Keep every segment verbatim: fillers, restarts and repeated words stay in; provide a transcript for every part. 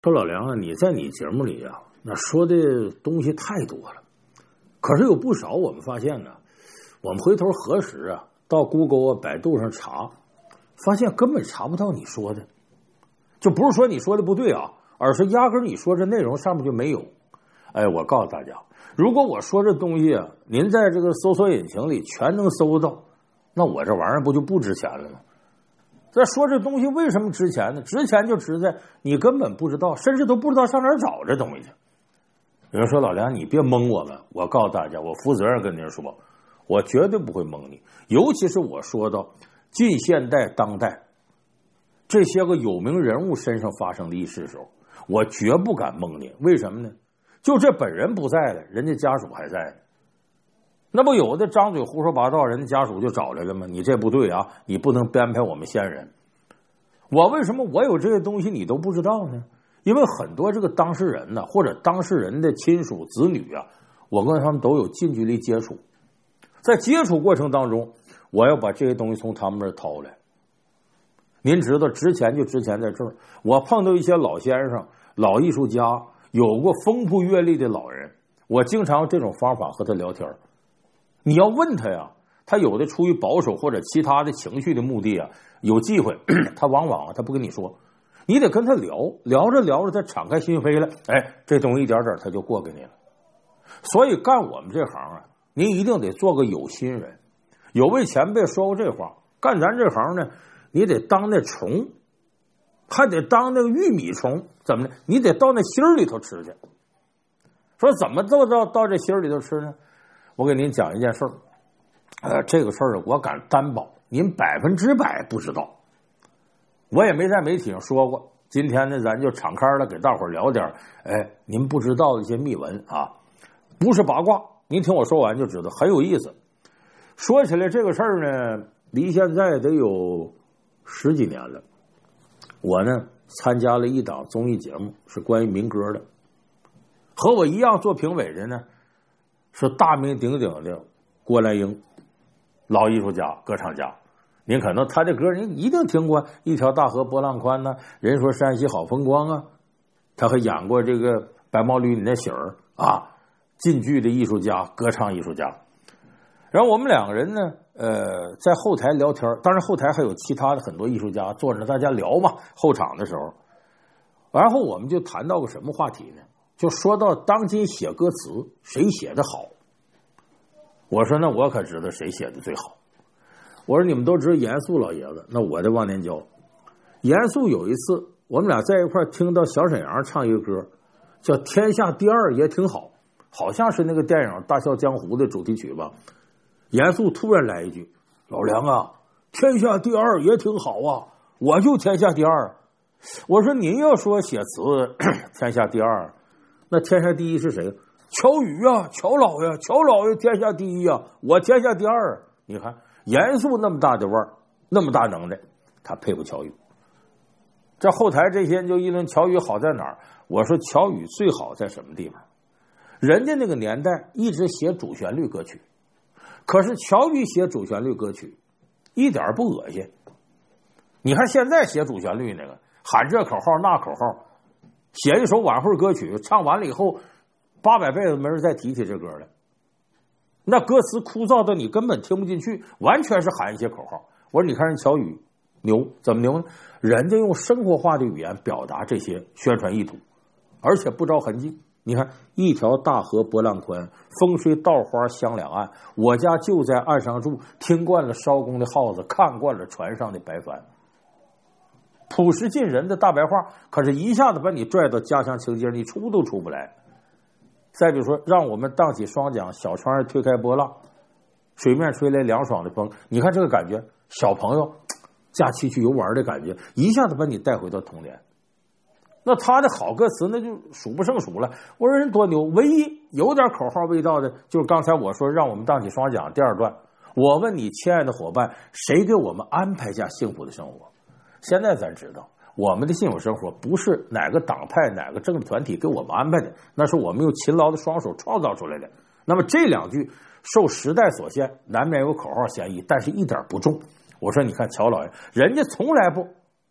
说老梁啊，你在你节目里啊，那说的东西太多了，可是有不少我们发现呢，我们回头核实啊，到 Google 啊、百度上查，发现根本查不到你说的，就不是说你说的不对啊，而是压根你说这内容上面就没有。哎，我告诉大家，如果我说这东西啊，您在这个搜索引擎里全能搜到，那我这玩意儿不就不值钱了吗？再说这东西为什么值钱呢？值钱就值在你根本不知道，甚至都不知道上哪儿找这东西去。有人说老梁，你别蒙我们，我告诉大家，我负责任跟您说，我绝对不会蒙你。尤其是我说到近现代、当代这些个有名人物身上发生的一事的时候，我绝不敢蒙你。为什么呢？就这本人不在了，人家家属还在呢。那不有的张嘴胡说八道，人家家属就找来了吗？你这不对啊，你不能编排我们先人。我为什么我有这些东西你都不知道呢？因为很多这个当事人呢，或者当事人的亲属子女啊，我跟他们都有近距离接触，在接触过程当中，我要把这些东西从他们那儿掏来。您知道值钱就值钱在这儿，我碰到一些老先生、老艺术家，有过丰富阅历的老人，我经常用这种方法和他聊天。你要问他呀，他有的出于保守或者其他的情绪的目的啊，有忌讳，他往往啊他不跟你说，你得跟他聊，聊着聊着他敞开心扉了，哎，这东西一点点他就过给你了。所以干我们这行啊，您一定得做个有心人。有位前辈说过这话，干咱这行呢，你得当那虫，还得当那个玉米虫，怎么呢？你得到那心里头吃去。说怎么到到到这心里头吃呢？我给您讲一件事儿，呃，这个事儿我敢担保，您百分之百不知道，我也没在媒体上说过。今天呢，咱就敞开了给大伙儿聊点，哎，您不知道的一些秘闻啊，不是八卦，您听我说完就知道，很有意思。说起来这个事儿呢，离现在得有十几年了。我呢参加了一档综艺节目，是关于民歌的，和我一样做评委的呢。是大名鼎鼎的郭兰英，老艺术家、歌唱家。您可能他的歌您一定听过，一条大河波浪宽呢，人说山西好风光啊。他还演过这个白毛驴你那喜儿啊，晋剧的艺术家、歌唱艺术家。然后我们两个人呢，呃，在后台聊天，当然后台还有其他的很多艺术家坐着，大家聊嘛。后场的时候，然后我们就谈到个什么话题呢？就说到当今写歌词谁写的好。我说那我可知道谁写的最好。我说你们都知道严肃老爷子，那我的忘年交。严肃有一次我们俩在一块听到小沈阳唱一个歌叫《天下第二也挺好》，好像是那个电影《大笑江湖》的主题曲吧。严肃突然来一句，老梁啊，天下第二也挺好啊，我就天下第二。我说您要说写词天下第二，那天下第一是谁？乔羽啊，乔老爷，乔老爷天下第一啊，我天下第二。你看严肃那么大的腕儿，那么大能耐，他配不乔羽。这后台这些人就议论乔羽好在哪儿？我说乔羽最好在什么地方？人家那个年代一直写主旋律歌曲，可是乔羽写主旋律歌曲一点不恶心。你看现在写主旋律那个喊这口号那口号，写一首晚会歌曲，唱完了以后八百辈子没人再提起这歌了，那歌词枯燥的你根本听不进去，完全是喊一些口号。我说你看人乔羽牛，怎么牛呢？人家用生活化的语言表达这些宣传意图，而且不着痕迹。你看一条大河波浪宽，风吹稻花香两岸，我家就在岸上住，听惯了艄公的号子，看惯了船上的白帆。朴实近人的大白话，可是一下子把你拽到家乡情节，你出都出不来。再比如说，让我们荡起双桨，小船儿推开波浪，水面吹来凉爽的风，你看这个感觉，小朋友假期去游玩的感觉，一下子把你带回到童年。那他的好歌词那就数不胜数了。我说人多牛，唯一有点口号味道的就是刚才我说让我们荡起双桨第二段。我问你亲爱的伙伴，谁给我们安排下幸福的生活？现在咱知道我们的幸福生活不是哪个党派哪个政治团体给我们安排的，那是我们用勤劳的双手创造出来的。那么这两句受时代所限，难免有口号嫌疑，但是一点不重。我说你看乔老爷，人家从来不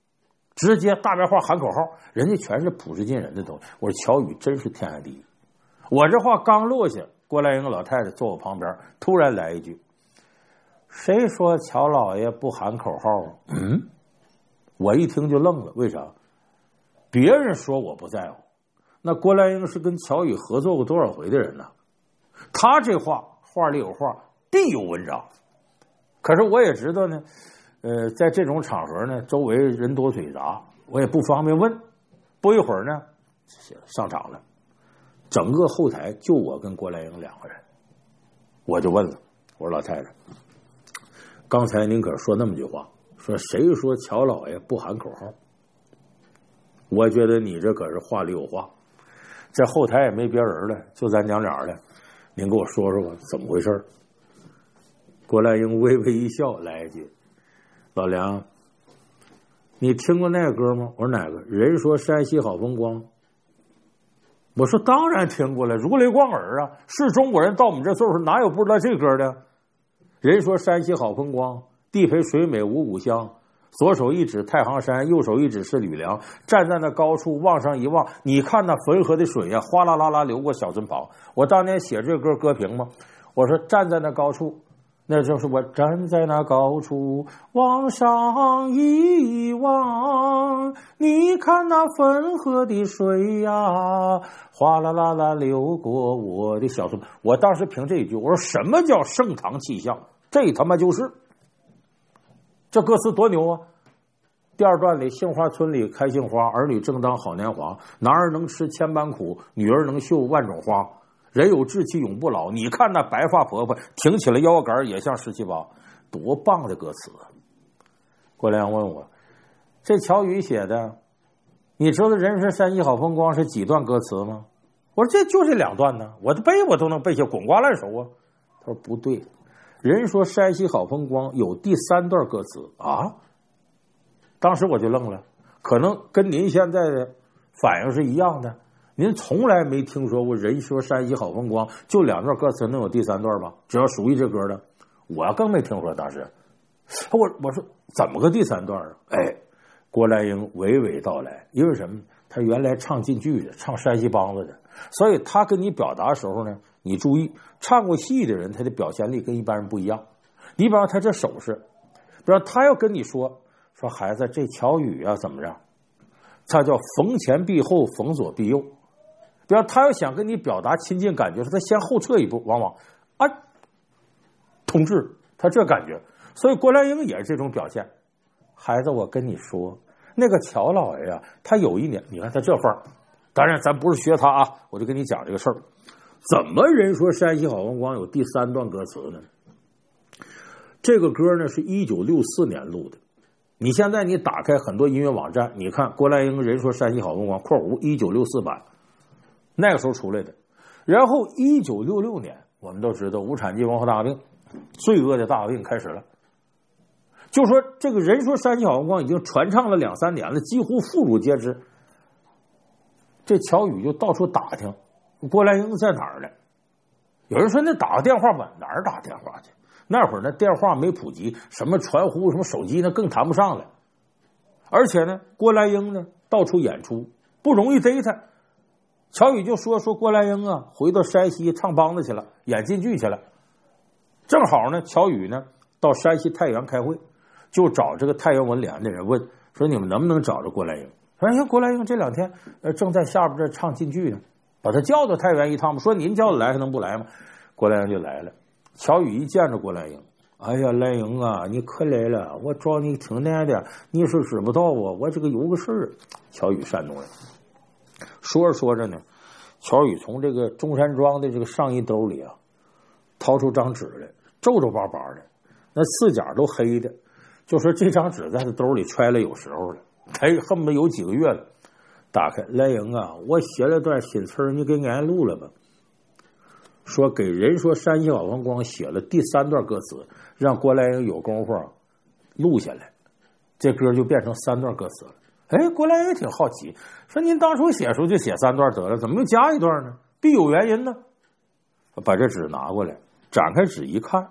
直接大白话喊口号，人家全是朴实近人的东西。我说乔宇真是天下第一。我这话刚落下，郭兰英老太太坐我旁边，突然来一句：“谁说乔老爷不喊口号啊？”嗯，我一听就愣了，为啥？别人说我不在乎，那郭兰英是跟乔宇合作过多少回的人呢？他这话话里有话，必有文章。可是我也知道呢，呃，在这种场合呢，周围人多嘴杂，我也不方便问。不一会儿呢，上场了，整个后台就我跟郭兰英两个人，我就问了，我说老太太，刚才您可说那么句话，说谁说乔老爷不喊口号？我觉得你这可是话里有话。这后台也没别人了，就咱娘俩了，您给我说说吧，怎么回事？郭兰英微微一笑，来一句：“老梁，你听过那个歌吗？”我说哪个？人说山西好风光。我说当然听过了，如雷贯耳啊！是中国人到我们这岁数，哪有不知道这歌的？人说山西好风光，地肥水美五谷香。左手一指太行山，右手一指是吕梁。站在那高处往上一望，你看那汾河的水呀、啊，哗啦啦啦流过小村旁。我当年写这歌歌评嘛，我说站在那高处。那就是我站在那高处往上一望，你看那汾河的水呀，哗啦啦啦流过我的小村。我当时凭这一句，我说什么叫盛唐气象？这他妈就是这歌词多牛啊！第二段里，杏花村里开杏花，儿女正当好年华，男儿能吃千般苦，女儿能绣万种花。人有志气永不老，你看那白发婆婆挺起了腰杆也像十七八，多棒的歌词啊！郭良问我，这乔宇写的，你知道人生山西好风光是几段歌词吗？我说这就这两段呢，我的背我都能背下，滚瓜烂熟啊。他说不对，人说山西好风光有第三段歌词啊。当时我就愣了，可能跟您现在的反应是一样的。您从来没听说过人说山西好风光就两段歌词能有第三段吧？只要熟悉这歌的，我更没听说。当时我我说怎么个第三段啊？哎，郭兰英娓娓道来，因为什么？他原来唱京剧的，唱山西梆子的，所以他跟你表达的时候呢，你注意，唱过戏的人他的表现力跟一般人不一样。你比方他这手势，比方他要跟你说说孩子这乔宇啊怎么着，他叫逢前必后，逢左必右。比方他要想跟你表达亲近感觉，说他先后撤一步，往往啊，同志，他这感觉。所以郭兰英也是这种表现。孩子，我跟你说，那个乔老爷啊，他有一年，你看他这范儿，当然咱不是学他啊，我就跟你讲这个事儿。怎么人说山西好风光有第三段歌词呢？这个歌呢是一九六四年录的。你现在你打开很多音乐网站，你看郭兰英人说山西好风光（括弧一九六四版）。那个时候出来的，然后一九六六年，我们都知道无产阶级文化大革命，罪恶的大革命开始了。就说这个人说山西好风光已经传唱了两三年了，几乎妇孺皆知。这乔宇就到处打听郭兰英在哪儿呢？有人说那打个电话吧，哪儿打电话去？那会儿呢电话没普及，什么传呼什么手机呢更谈不上了。而且呢郭兰英呢到处演出，不容易逮他。乔宇就说说郭兰英啊，回到山西唱梆子去了，演京剧去了。正好呢，乔宇呢到山西太原开会，就找这个太原文联的人问说：“你们能不能找着郭兰英？”说：“哎呀，郭兰英这两天呃正在下边这唱京剧呢，把他叫到太原一趟吧。”说：“您叫他来还能不来吗？”郭兰英就来了。乔宇一见着郭兰英，哎呀，兰英啊，你可来了，我找你挺难的，你是知不道啊，我这个有个事儿。乔宇山东人。说着说着呢，乔宇从这个中山装的这个上衣兜里啊，掏出张纸来，皱皱巴巴的，那四角都黑的，就说这张纸在他兜里揣了有时候了，哎，恨不得有几个月了。打开，兰英啊，我写了段新词儿，你给俺录了吧。说给人说山西好风光写了第三段歌词，让郭兰英有功夫录下来，这歌就变成三段歌词了。哎，郭兰英挺好奇，说您当初写书就写三段得了，怎么又加一段呢？必有原因呢。把这纸拿过来，展开纸一看，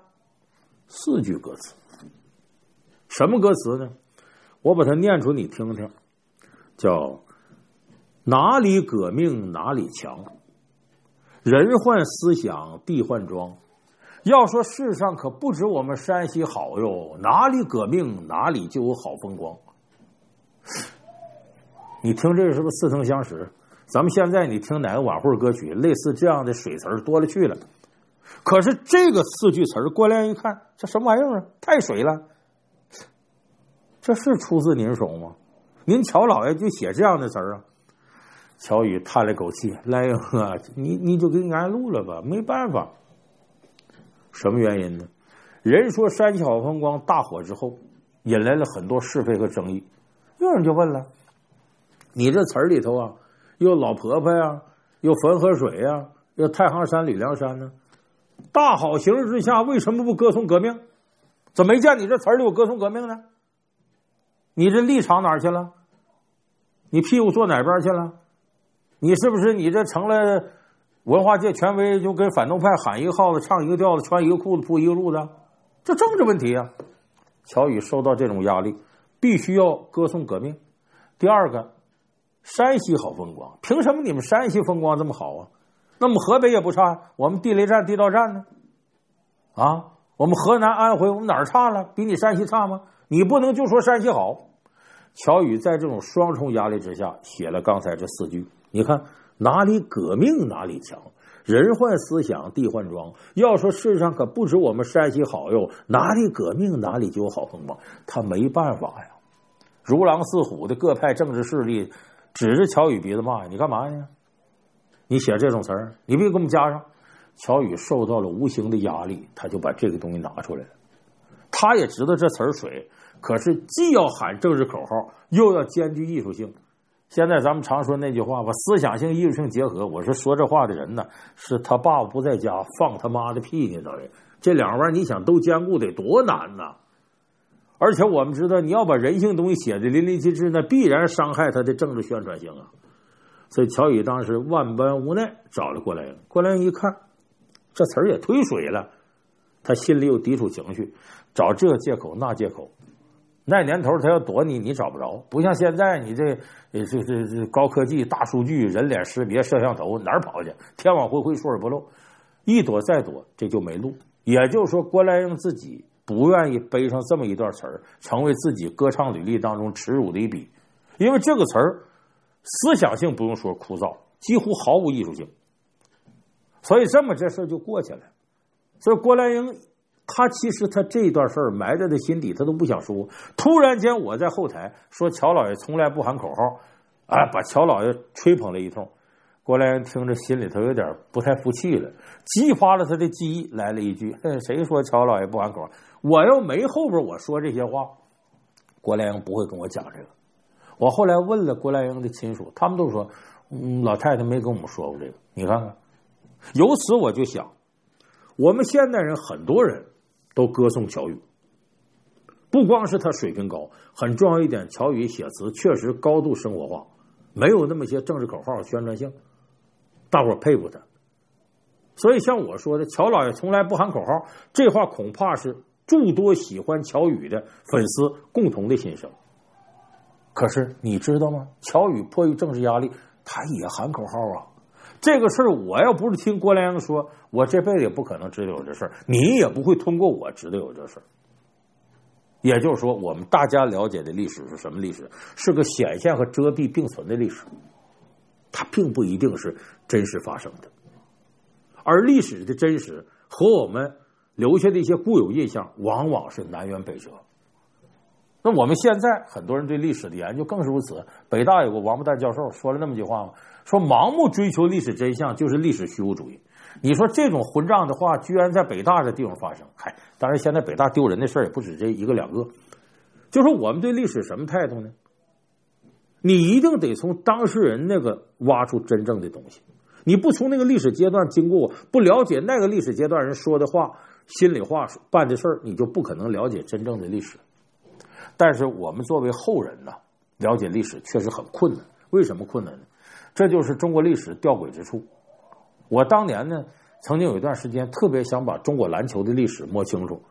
四句歌词。什么歌词呢？我把它念出你听听。 叫哪里革命哪里强，人换思想地换装。要说世上可不止我们山西好哟，哪里革命哪里就有好风光。你听这个是不是似曾相识？咱们现在你听哪个晚会歌曲，类似这样的水词多了去了。可是这个四句词郭亮一看，这什么玩意儿啊？太水了！这是出自您手吗？您乔老爷就写这样的词儿啊？乔宇叹了口气：“来英啊，你你就给俺录了吧，没办法。什么原因呢？人说山西好风光大火之后，引来了很多是非和争议。有人就问了：你这词儿里头啊，又老婆婆呀，又汾河水呀，又太行山、吕梁山呢？大好形势之下，为什么不歌颂革命？怎么没见你这词儿里有歌颂革命呢？你这立场哪儿去了？你屁股坐哪边去了？你是不是你这成了文化界权威，就跟反动派喊一个号子，唱一个调子，穿一个裤子，铺一个路子？这政治问题啊！乔宇受到这种压力，必须要歌颂革命。第二个，山西好风光，凭什么你们山西风光这么好啊？那么河北也不差，我们地雷战、地道战呢？啊，我们河南、安徽，我们哪儿差了？比你山西差吗？你不能就说山西好。乔宇在这种双重压力之下，写了刚才这四句。你看，哪里革命哪里强，人换思想地换装。要说世上可不止我们山西好哟，哪里革命哪里就有好风光。他没办法呀，如狼似虎的各派政治势力指着乔宇鼻子骂：“你干嘛呀？你写这种词儿，你别给我们加上。”乔宇受到了无形的压力，他就把这个东西拿出来了。他也知道这词儿水，可是既要喊政治口号，又要兼具艺术性。现在咱们常说那句话吧，思想性艺术性结合。我说说这话的人呢，是他爸爸不在家放他妈的屁呢，等于这两玩意儿你想都兼顾得多难呐！而且我们知道，你要把人性东西写的淋漓尽致，那必然伤害他的政治宣传性啊。所以乔宇当时万般无奈找了郭来英。郭来英一看这词儿也忒水了，他心里有抵触情绪，找这借口那借口。那年头他要躲你，你找不着，不像现在你这这这这高科技、大数据、人脸识别、摄像头，哪儿跑去？天网恢恢，疏而不漏，一躲再躲，这就没路。也就是说，郭来英自己不愿意背上这么一段词儿，成为自己歌唱履历当中耻辱的一笔，因为这个词儿思想性不用说枯燥，几乎毫无艺术性，所以这么这事就过去了。所以郭来英他其实他这段事儿埋在他心底，他都不想说。突然间我在后台说乔老爷从来不喊口号，哎，把乔老爷吹捧了一通。郭来英听着心里头有点不太服气了，激发了他的记忆，来了一句：“谁说乔老爷不喊口号？我要没后边我说这些话，郭来英不会跟我讲这个。”我后来问了郭来英的亲属，他们都说：“嗯，老太太没跟我们说过这个。”你看看，由此我就想，我们现代人很多人都歌颂乔宇，不光是他水平高，很重要一点，乔宇写词确实高度生活化，没有那么些政治口号宣传性，大伙儿佩服他。所以像我说的，乔老爷从来不喊口号，这话恐怕是诸多喜欢乔宇的粉丝共同的心声。可是你知道吗？乔宇迫于政治压力，他也喊口号啊。这个事儿我要不是听郭来英说，我这辈子也不可能知道有这事儿，你也不会通过我知道有这事儿。也就是说，我们大家了解的历史是什么历史？是个显现和遮蔽并存的历史，它并不一定是真实发生的。而历史的真实和我们留下的一些固有印象，往往是南辕北辙。那我们现在很多人对历史的研究更是如此。北大有个王八蛋教授说了那么句话嘛，说盲目追求历史真相就是历史虚无主义。你说这种混账的话居然在北大这地方发生，嗨，当然现在北大丢人的事儿也不止这一个两个。就说我们对历史什么态度呢？你一定得从当事人那个挖出真正的东西，你不从那个历史阶段经过，不了解那个历史阶段人说的话、心里话、办的事儿，你就不可能了解真正的历史。但是我们作为后人呢，了解历史确实很困难。为什么困难呢？这就是中国历史吊诡之处。我当年呢，曾经有一段时间特别想把中国篮球的历史摸清楚，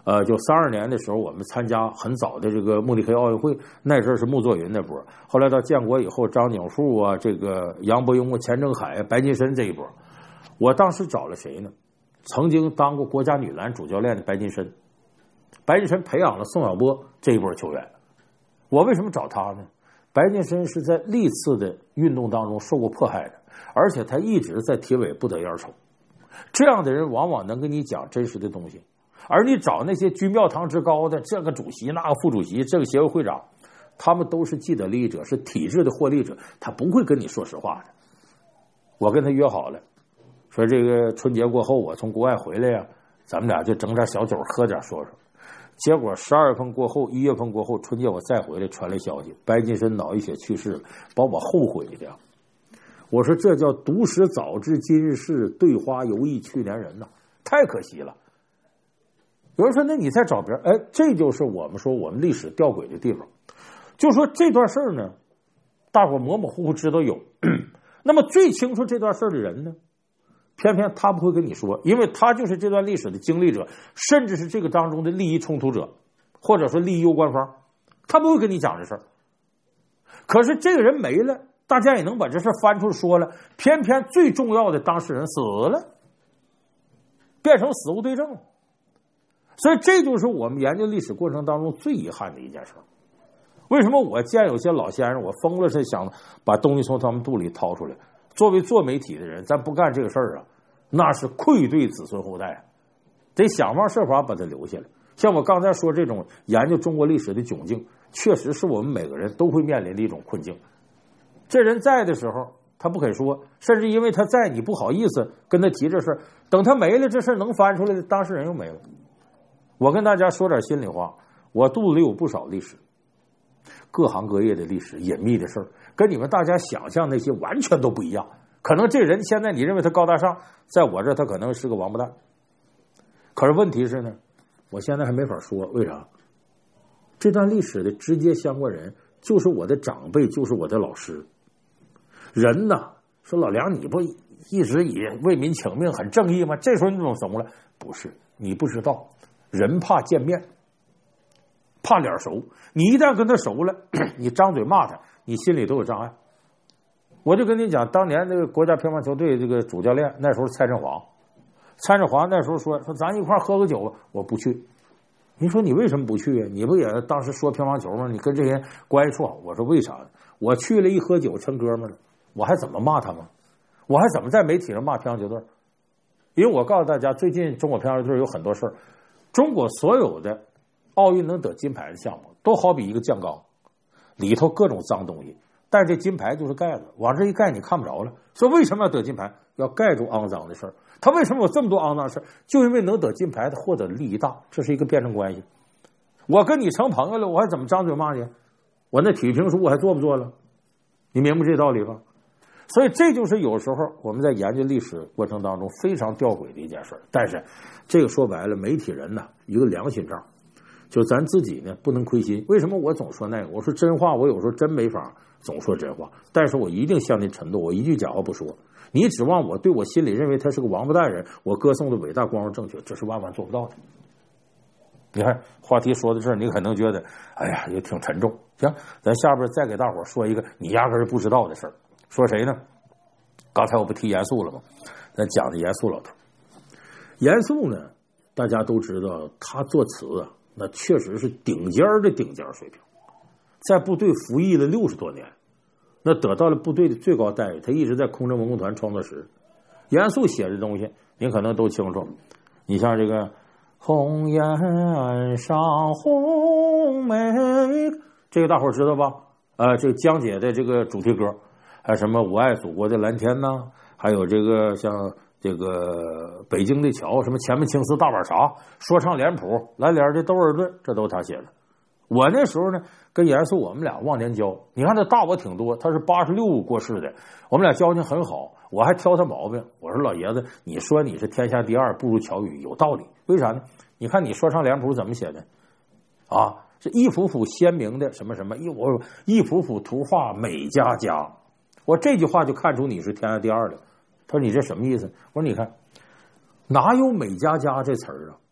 呃，就三二年的时候，我们参加很早的这个慕尼黑奥运会，那阵是穆作云那波。后来到建国以后，张景树啊，这个杨伯庸啊、钱正海、白金申这一波，我当时找了谁呢？曾经当过国家女篮主教练的白金申，白金申培养了宋晓波这一波球员。我为什么找他呢？白金申是在历次的运动当中受过迫害的，而且他一直在体委不得烟抽。这样的人往往能跟你讲真实的东西。而你找那些居庙堂之高的这个主席那个副主席这个协会会长，他们都是既得利益者，是体制的获利者，他不会跟你说实话的。我跟他约好了，说这个春节过后我从国外回来呀，咱们俩就整点小酒喝点说说。结果十二月份过后，一月份过后，春节我再回来传来消息，白金申脑溢血去世了，把我后悔的。我说这叫独食早知今日事，对花犹忆去年人呐，太可惜了。有人说那你再找别人，哎，这就是我们说我们历史吊诡的地方。就说这段事儿呢，大伙模模糊糊知道有，那么最清楚这段事儿的人呢，偏偏他不会跟你说，因为他就是这段历史的经历者，甚至是这个当中的利益冲突者，或者说利益攸关方，他不会跟你讲这事儿。可是这个人没了，大家也能把这事翻出来说了，偏偏最重要的当事人死了，变成死无对证了。所以这就是我们研究历史过程当中最遗憾的一件事。为什么我见有些老先生，我疯了是想把东西从他们肚里掏出来？作为做媒体的人，咱不干这个事儿啊，那是愧对子孙后代，得想方设法把它留下来。像我刚才说这种研究中国历史的窘境，确实是我们每个人都会面临的一种困境。这人在的时候他不肯说，甚至因为他在你不好意思跟他提这事儿，等他没了，这事儿能翻出来的当事人又没了。我跟大家说点心里话，我肚子里有不少历史，各行各业的历史，隐秘的事儿，跟你们大家想象那些完全都不一样。可能这人现在你认为他高大上，在我这他可能是个王八蛋。可是问题是呢，我现在还没法说，为啥？这段历史的直接相关人就是我的长辈，就是我的老师。人呢，说老梁你不一直以为民请命很正义吗？这时候你怎么怂了？不是，你不知道。人怕见面，怕脸熟，你一旦跟他熟了，你张嘴骂他，你心里都有障碍。我就跟你讲，当年这个国家乒乓球队这个主教练那时候蔡振华，蔡振华那时候说说咱一块喝个酒吧，我不去。你说你为什么不去啊？你不也当时说乒乓球吗？你跟这些人关系处好。我说为啥？我去了一喝酒成哥们了，我还怎么骂他们？我还怎么在媒体上骂乒乓球队？因为我告诉大家，最近中国乒乓球队有很多事儿。中国所有的奥运能得金牌的项目都好比一个酱缸，里头各种脏东西，但是这金牌就是盖子，往这一盖你看不着了。说为什么要得金牌？要盖住肮脏的事儿。他为什么有这么多肮脏事儿？就因为能得金牌的获得的利益大，这是一个辩证关系。我跟你成朋友了，我还怎么张嘴骂你？我那体育评书我还做不做了？你明白这道理吧？所以这就是有时候我们在研究历史过程当中非常吊诡的一件事。但是这个说白了，媒体人呢一个良心账，就咱自己呢不能亏心。为什么我总说那个？我说真话，我有时候真没法总说真话，但是我一定向您承诺，我一句假话不说。你指望我对我心里认为他是个王八蛋人，我歌颂的伟大光荣正确，这是万万做不到的。你看话题说到这儿，你可能觉得哎呀也挺沉重。行，咱下边再给大伙说一个你压根儿不知道的事儿。说谁呢？刚才我不提严肃了吗？咱讲的严肃老头。严肃呢，大家都知道，他作词啊，那确实是顶尖的顶尖水平。在部队服役了六十多年，那得到了部队的最高待遇。他一直在空政文工团创作时。严肃写的东西，您可能都清楚。你像这个“红颜上红梅”，这个大伙知道吧？呃，这个江姐的这个主题歌。还有什么我爱祖国的蓝天呢？还有这个像这个北京的桥，什么前门青丝大碗茶，说唱脸谱，蓝脸的窦尔顿，这都是他写的。我那时候呢，跟严肃我们俩忘年交，你看他大我挺多，他是八十六过世的，我们俩交情很好，我还挑他毛病。我说老爷子，你说你是天下第二，不如乔羽，有道理。为啥呢？你看你说唱脸谱怎么写的啊？是一幅幅鲜明的什么什么，一我一幅幅图画美佳佳。我这句话就看出你是天下第二了。他说你这什么意思？我说你看哪有美佳佳这词儿啊？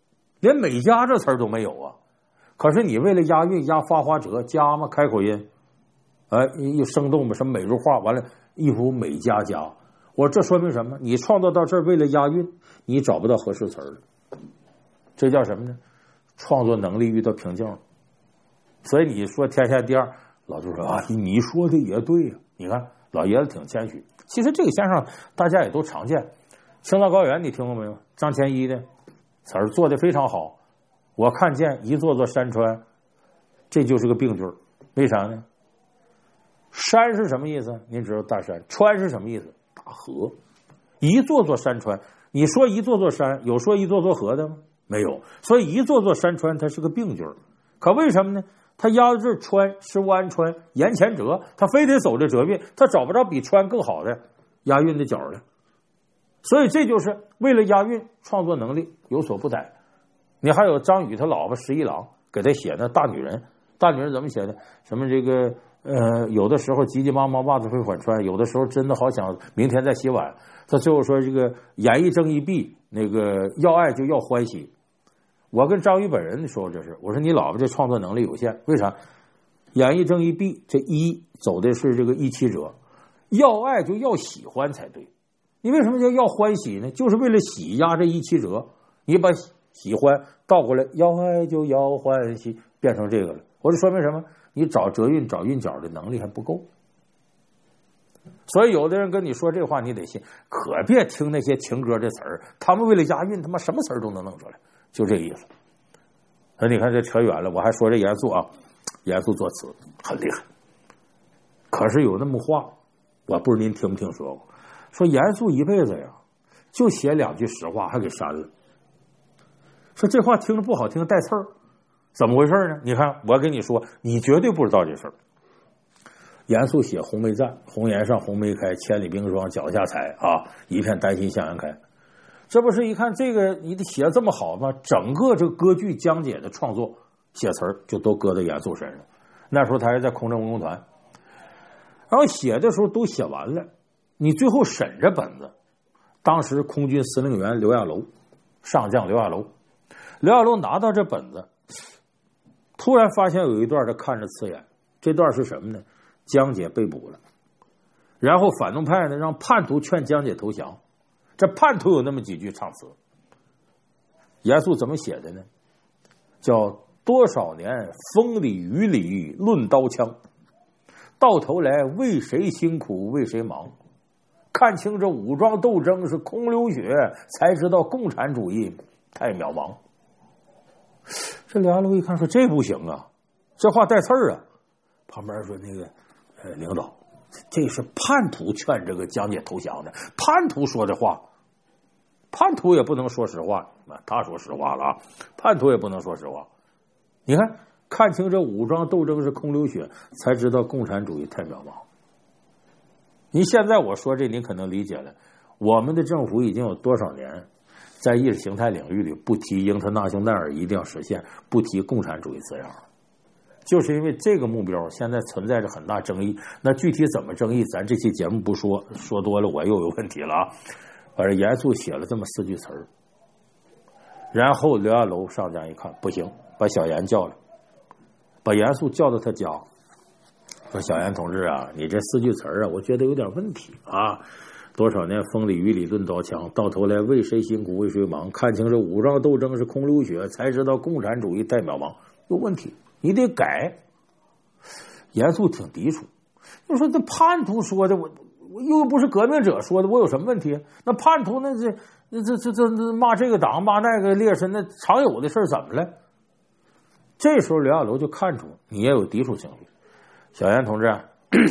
连美家这词儿都没有啊。可是你为了押韵押发花折家嘛，开口音，哎，又生动吧，什么美如画，完了一幅美家家。我这说明什么？你创作到这儿为了押韵，你找不到合适词儿了，这叫什么呢？创作能力遇到瓶颈了。所以你说天下第二，老朱说啊，你说的也对呀、啊。你看老爷子挺谦虚。其实这个相声大家也都常见，青藏高原你听过没有？张千一的词儿做的非常好。我看见一座座山川，这就是个病句。为啥呢？山是什么意思？您知道大山，川是什么意思？大河。一座座山川，你说一座座山，有说一座座河的吗？没有。所以一座座山川它是个病句。可为什么呢？他押的这川是弯川沿前折，他非得走这折韵，他找不着比川更好的押韵的角了。所以这就是为了押韵，创作能力有所不逮。你还有张宇他老婆十一郎给他写的大女人，大女人怎么写的？什么这个呃，有的时候急急忙忙袜子会缓穿，有的时候真的好想明天再洗碗。他最后说这个眼一睁一闭，那个要爱就要欢喜。我跟张宇本人说这是，我说你老婆这创作能力有限，为啥？眼一睁一闭，这一走的是这个一七折，要爱就要喜欢才对。你为什么叫要欢喜呢？就是为了喜压这一七折，你把喜欢倒过来，要爱就要欢喜，变成这个了。我就说明什么？你找折韵、找韵脚的能力还不够。所以有的人跟你说这话，你得信，可别听那些情歌的词儿，他们为了押韵，他妈什么词儿都能弄出来，就这意思。那你看这扯远了，我还说这严肃啊，严肃作词很厉害。可是有那么话，我不知道您听没听说过，说严肃一辈子呀，就写两句实话，还给删了。说这话听着不好听，带刺儿，怎么回事呢？你看，我跟你说，你绝对不知道这事儿。严肃写红梅赞，红颜上红梅开，千里冰霜脚下踩啊，一片丹心向阳开。这不是一看这个你得写这么好吗？整个这个歌剧讲解的创作写词儿就都搁在严肃身上。那时候他还在空政文工团，然后写的时候都写完了，你最后审着本子。当时空军司令员刘亚楼，上将刘亚楼，刘亚楼拿到这本子，突然发现有一段他看着刺眼。这段是什么呢？江姐被捕了，然后反动派呢让叛徒劝江姐投降。这叛徒有那么几句唱词，严肃怎么写的呢？叫多少年风里雨里论刀枪，到头来为谁辛苦为谁忙，看清这武装斗争是空流血，才知道共产主义太渺茫。这刘亚楼一看说这不行啊，这话带刺儿啊。旁边说那个呃领导，这是叛徒劝这个江姐投降的，叛徒说的话，叛徒也不能说实话，他说实话了啊，叛徒也不能说实话。你看，看清这武装斗争是空流血，才知道共产主义太渺茫。你现在我说这，你可能理解了，我们的政府已经有多少年在意识形态领域里不提英特纳雄奈尔一定要实现，不提共产主义字样了。就是因为这个目标现在存在着很大争议，那具体怎么争议，咱这期节目不说，说多了我又有问题了啊。反正严肃写了这么四句词儿，然后刘亚楼上将一看不行，把小严叫来，把严肃叫到他家，说小严同志啊，你这四句词儿啊，我觉得有点问题啊。多少年风里雨里论刀枪，到头来为谁辛苦为谁忙，看清这武装斗争是空流血，才知道共产主义太渺茫，有问题，你得改。严肃挺抵触，就说这叛徒说的，我我又不是革命者说的，我有什么问题？那叛徒那这这这这这骂这个党骂那个烈士，那常有的事儿怎么了？这时候刘亚楼就看出你也有抵触情绪，小严同志啊，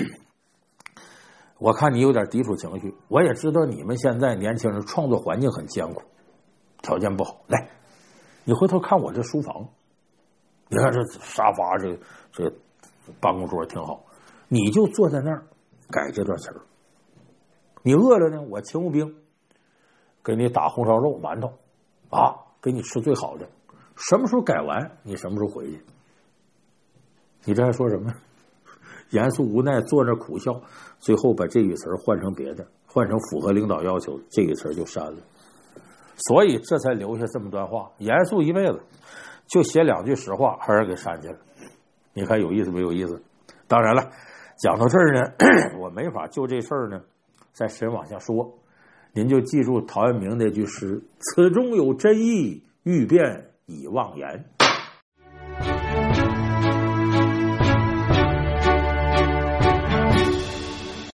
我看你有点抵触情绪，我也知道你们现在年轻人创作环境很艰苦，条件不好，来，你回头看我这书房，你看这沙发这这办公桌挺好，你就坐在那儿改这段词儿。你饿了呢，我勤务兵给你打红烧肉馒头啊，给你吃最好的。什么时候改完，你什么时候回去。你这还说什么？严肃无奈坐那苦笑，最后把这语词换成别的，换成符合领导要求，这个词就删了。 所以这才留下这么段话，严肃一辈子，就写两句实话，还是给删去了。你看有意思没有意思？当然了，讲到这儿呢，我没法就这事儿呢再深往下说，您就记住陶渊明那句诗：此中有真意，欲辨已忘言。